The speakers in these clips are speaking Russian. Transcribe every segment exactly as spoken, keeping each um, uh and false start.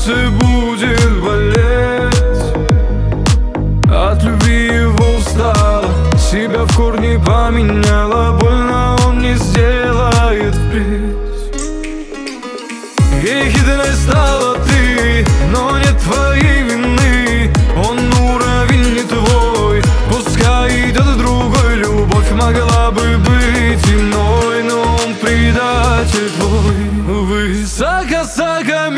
сердце будет болеть. От любви его устала, себя в корне поменяла. Больно он не сделает впредь. Ехидной стала ты, но нет твоей вины. Он уровень не твой, пускай идет другой. Любовь могла бы быть иной, но он предатель твой. Высоко-высокомерная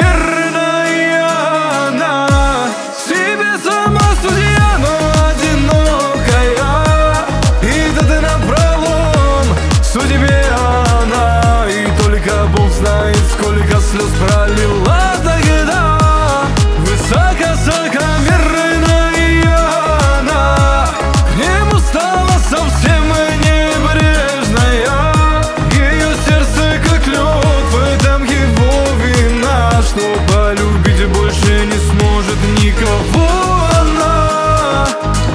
она, себе сама судья, но одинокая. Идет напролом судьбе она, и только Бог знает, сколько слез пролила тогда. Высоко-высокомерная она, к нему стала совсем небрежная. Ее сердце как лед, в этом его вина, что полюбить больше не сможет никого она.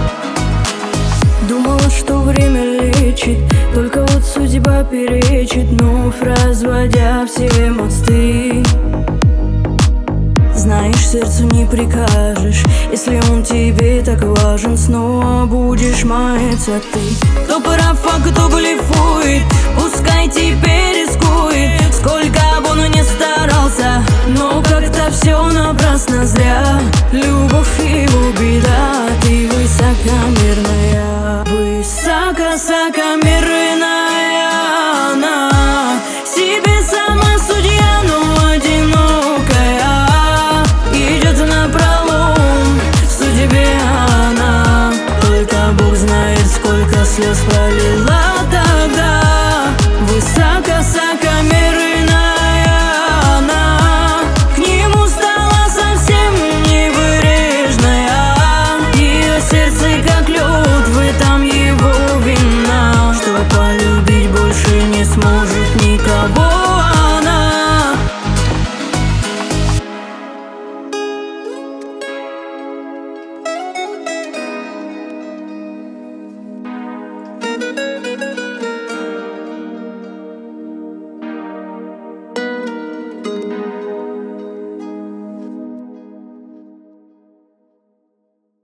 Думала, что время лечит, только вот судьба перечит, вновь разводя все мосты. Знаешь, сердцу не прикажешь, если он тебе так важен, снова будешь маяться ты. Кто прав, а кто блефует, пускай теперь рискует. Сколько бы он ни старался, но как-то все напрасно зря. Любовь его беда, ты высокомерная. Высоко-высокомерная она, себе сама судья, но одинокая. Идет напролом судьбе она, только Бог знает, сколько слез пролила тогда.